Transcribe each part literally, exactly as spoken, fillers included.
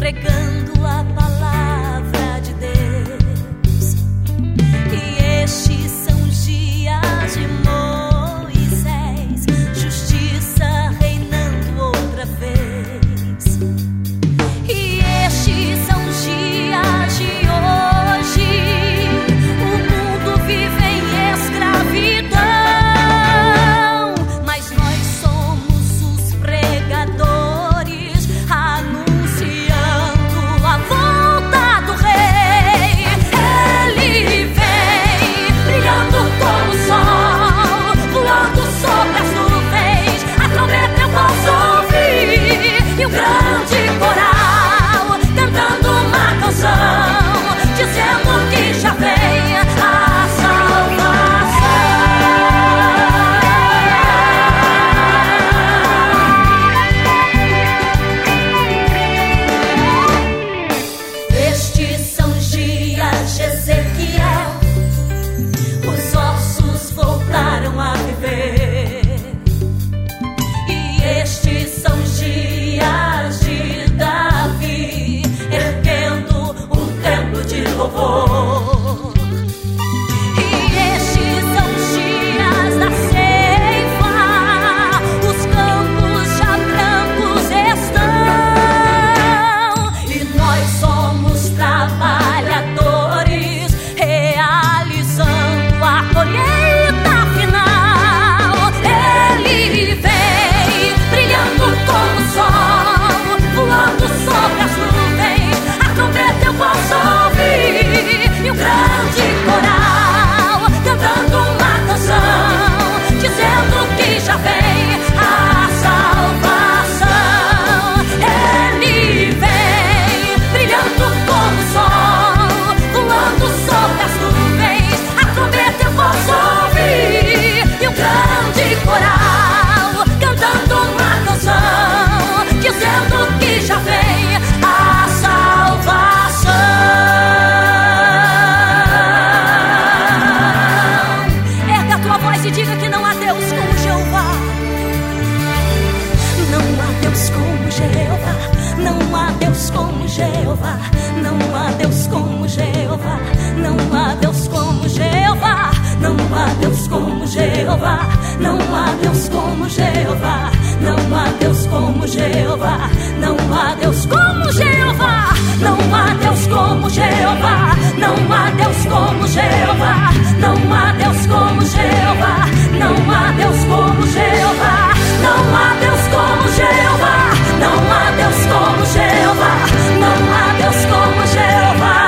pregando a palavra de Deus. E estes são os dias de Moisés, justiça reinando outra vez. E estes são os dias de hoje, o mundo vive em escravidão, mas nós somos os pregadores anunciando a volta do rei. Ele vem brilhando como o sol, voando sobre as nuvens, a trombeta eu posso ouvir, e o grande coral cantando uma canção, dizendo que já vem a salvação. Estes são os dias de Ezequiel, os ossos voltaram a viver. E estes são os dias de Davi, erguendo um templo de louvor. E estes são os dias da ceifa, os campos já brancos estão, e nós somos trabalhadores realizando a colheita final. Ele vem brilhando como o sol, voando sobre as nuvens, a trombeta eu posso ouvir, e o grande coral cantando uma canção, dizendo que já vem a salvação. Ele vem brilhando como o sol, voando sobre as nuvens, a trombeta eu posso ouvir, e o grande coral cantando uma canção, dizendo que já vem a salvação. Erga a tua voz e diga que não há Deus como Jeová. Não há Deus como Jeová, não há Deus como Jeová, não há Deus como Jeová, não há Deus como Jeová, não há Deus como Jeová, não há Deus como Jeová, não há Deus como Jeová, não há Deus como Jeová, não há Deus como Jeová, não há Deus como Jeová, não há Deus como Jeová, não há Deus como Jeová, não há Deus como Jeová, não há Deus como Jeová, não há Deus como Jeová.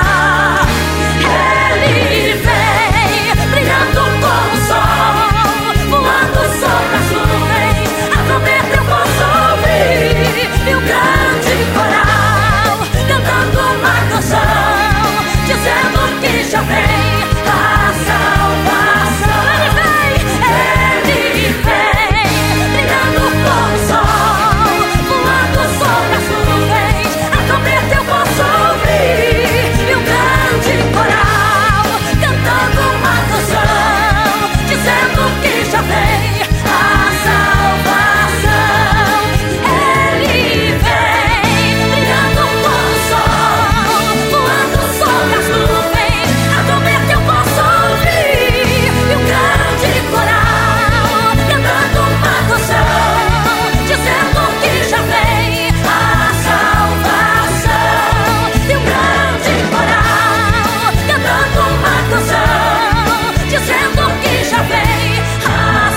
Ele vem brilhando como o sol, voando sobre as nuvens, a trombeta eu posso ouvir, e o grande coral cantando uma canção, dizendo que já vem a salvação. Ele vem, ele vem brilhando como o sol, voando sobre as nuvens, a trombeta eu posso ouvir, e o grande coral cantando uma canção, dizendo que já vem a salvação. Ele vem brilhando como o sol, voando sobre as nuvens, a trombeta eu posso ouvir, e o grande coral cantando uma canção, dizendo que já vem a salvação. E o grande coral cantando uma canção, dizendo que já vem a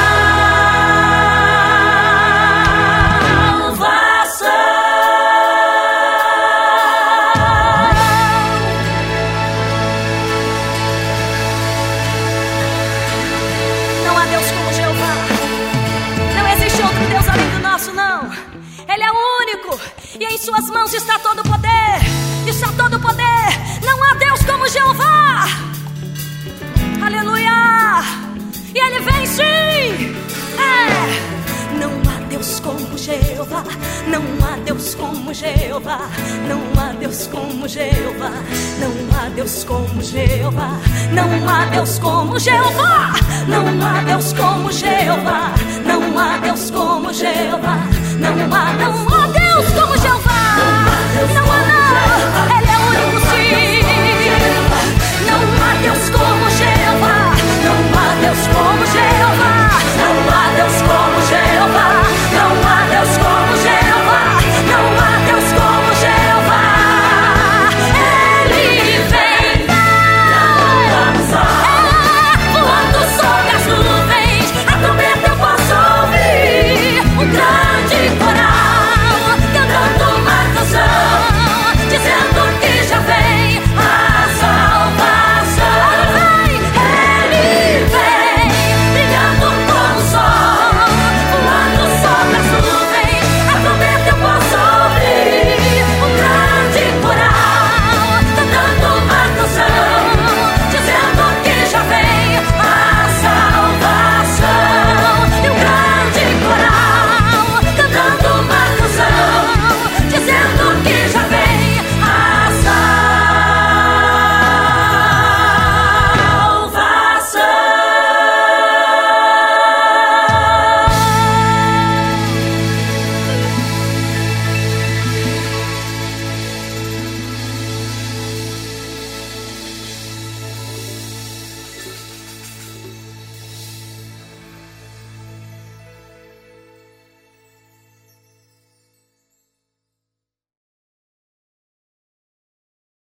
salvação. Não há Deus como Jeová, não existe outro Deus além do nosso, não. Ele é o único, e em suas mãos está todo o poder, está todo o poder. Não há Deus como Jeová. Aleluia. E ele vem sim. É. Não há Deus como Jeová, não há Deus como Jeová, não há Deus como Jeová, não há Deus como Jeová, não há Deus como Jeová, não há Deus como Jeová, não há Deus como Jeová, não há, não há Deus como Jeová.